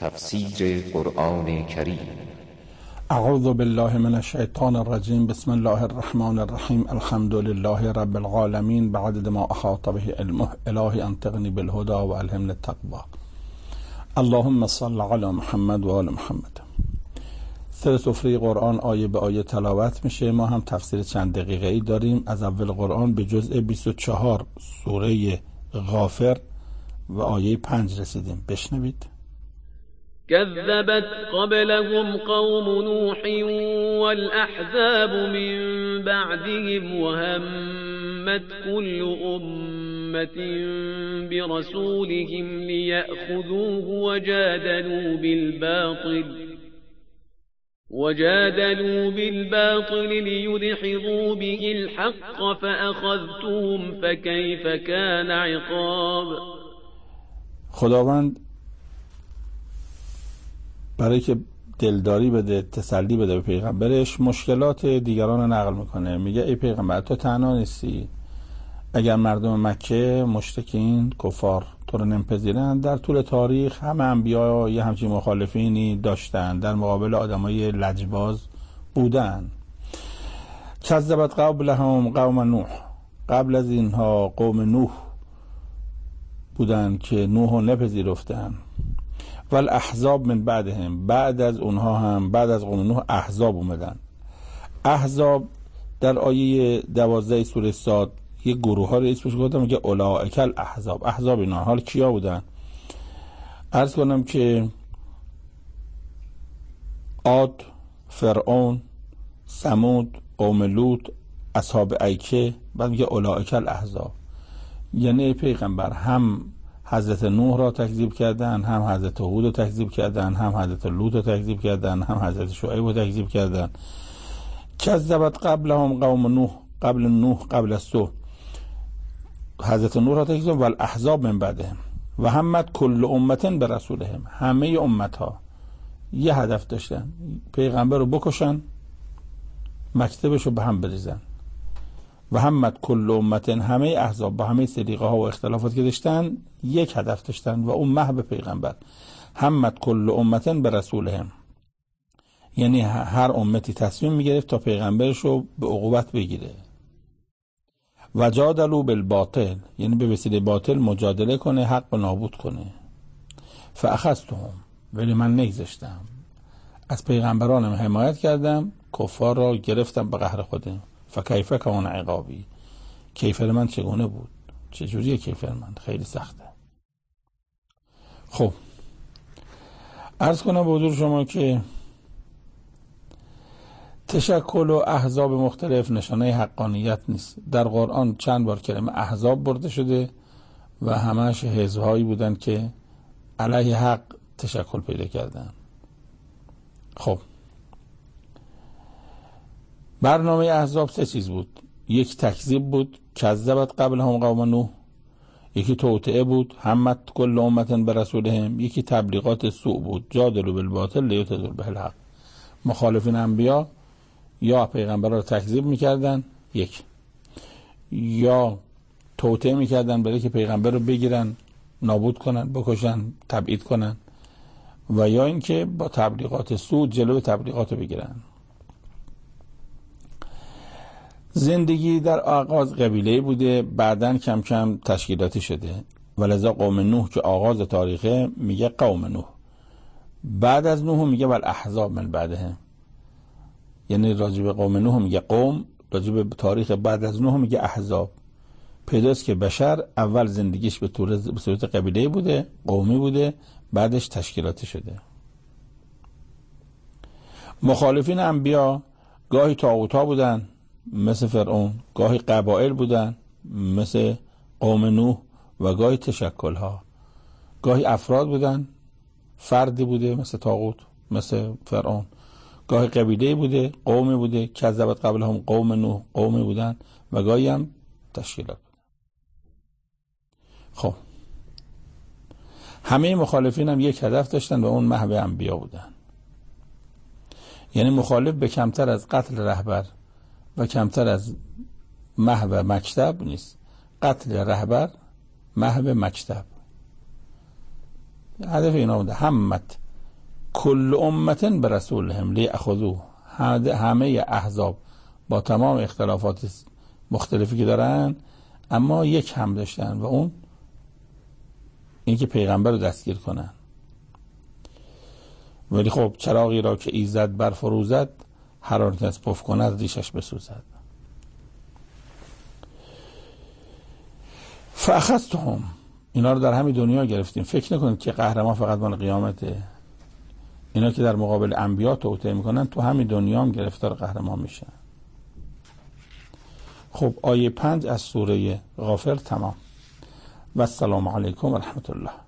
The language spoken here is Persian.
تفسیر قرآن کریم. اعوذ بالله من الشیطان الرجیم. بسم الله الرحمن الرحیم. الحمد لله رب العالمین بعدد ما احاط به علمه. الهی انطقنی بالهدى و الهمنی التقوی. اللهم صل علی محمد و آل محمد. سر سفره قرآن آیه به آیه تلاوت میشه. ما هم تفسیر چند دقیقه ای داریم از اول قرآن به جزء 24 سوره غافر و آیه 5 رسیدیم. بشنوید. كذبت قبلهم قوم نوح والأحزاب من بعدهم وهمت كل أمة برسولهم ليأخذوه وجادلوا بالباطل ليدحضوا به الحق فأخذتهم فكيف كان عقاب. خداوند برای که دلداری بده، تسلی بده به پیغمبرش، مشکلات دیگران رو نقل میکنه. میگه ای پیغمبر تو تنها نیستی. اگر مردم مکه مشرکین کفار تو رو نمیپذیرن، در طول تاریخ همه انبیا یه همچین مخالفینی داشتن، در مقابل آدمای لجباز بودن. کذبت قبلهم قوم نوح، قبل از اینها قوم نوح بودن که نوح رو نپذیرفتن. و الاحزاب من بعدهم، بعد از اونها هم بعد از قوم نوح احزاب اومدن. احزاب در آیه 12 سوره صاد یه گروه ها رو اسمش گفتم، میگه اولئک الاحزاب. احزاب اینا حال کیا بودن؟ عرض کنم که عاد، فرعون، ثمود، قوم لوط، اصحاب ایکه. بعد میگه اولئک الاحزاب، یعنی پیغمبر هم حضرت نوح را تکذیب کردن، هم حضرت هود را تکذیب کردن، هم حضرت لوط را تکذیب کردن، هم حضرت شعیب را تکذیب کردن. کذبت قبلهم قوم نوح، قبل نوح، قبل از تو حضرت نوح را تکذیب. و الاحزاب من بعدهم و همت کل امت به رسولهم، همه امت ها یه هدف داشتن، پیغمبر رو بکشن، مکتبش رو به هم بریزن. و همت کل امت، همه احزاب با همه سلیقه ها و اختلافات که داشتن یک هدف داشتن و اون محو پیغمبر. همت کل امت به رسولهم، یعنی هر امتی تصمیم میگرفت تا پیغمبرش رو به عقوبت بگیره. و جادلوا بالباطل، یعنی به وسیله باطل مجادله کنه، حق رو نابود کنه. فاخذتهم، ولی من نگذاشتم، از پیغمبرانم حمایت کردم، کفار را گرفتم به قهر خودم. فکیف کان عقابی، کیفر من چگونه بود؟ چجوریه کیفر من؟ خیلی سخته. خب عرض کنم به حضور شما که تشکل و احزاب مختلف نشانه حقانیت نیست. در قرآن چند بار کلمه احزاب برده شده و همش حزب‌هایی بودن که علیه حق تشکل پیدا کردن. خب برنامه احزاب سه چیز بود. یک تکذیب بود، کذبت قبلهم قوم نوح. یکی توطئه بود، همت کل امت به رسولهم. یکی تبلیغات سوء بود، جادلوا بالباطل لیدحضوا به الحق. مخالفین انبیا یا پیغمبر رو تکذیب میکردن، یک، یا توطئه میکردن برای که پیغمبر رو بگیرن، نابود کنن، بکشن، تبعید کنن، و یا اینکه با تبلیغات سوء جلوی تبلیغات رو بگیرن. زندگی در آغاز قبیله بوده، بعدن کم کم تشکیلاتی شده. ولذا قوم نوح که آغاز تاریخه میگه قوم نوح، بعد از نوح میگه والاحزاب من بعدهم، یعنی راجب قوم نوح میگه قوم، راجب تاریخ بعد از نوح میگه احزاب. پیداست که بشر اول زندگیش به صورت قبیله بوده، قومی بوده، بعدش تشکیلاتی شده. مخالفین انبیا گاهی طاغوت‌ها بودن مثل فرعون، گاهی قبایل بودن مثل قوم نوح، و گاهی تشکل‌ها. گاهی افراد بودن، فردی بوده مثل طاغوت مثل فرعون، گاهی قبیله بوده، قومی بوده، کذبت قبلهم قوم نوح، قومی بودن، و گاهی هم تشکیلات بودن. خب همه مخالفین هم یک هدف داشتن و اون محو انبیا بودن. یعنی مخالف به کمتر از قتل رهبر و کمتر از محو مکتب نیست. قتل رهبر، محو مکتب، هدف اینا بوده. همت کل امتن به رسولهم لیأخذوه، همه احزاب با تمام اختلافات مختلفی که دارن اما یک هم داشتن و اون اینکه پیغمبر رو دستگیر کنن. ولی خب چراغی را که ایزد بر فروزد، هر آن کس پف کند ریشش بسوزد. فاخذتهم، اینا رو در همین دنیا گرفتیم. فکر نکنید که قهرمان فقط مال قیامته. اینا که در مقابل انبیا توطئه میکنن تو همین دنیا هم گرفتار قهرمان میشن. خب آیه 5 از سوره غافر تمام. و السلام علیکم و رحمت الله.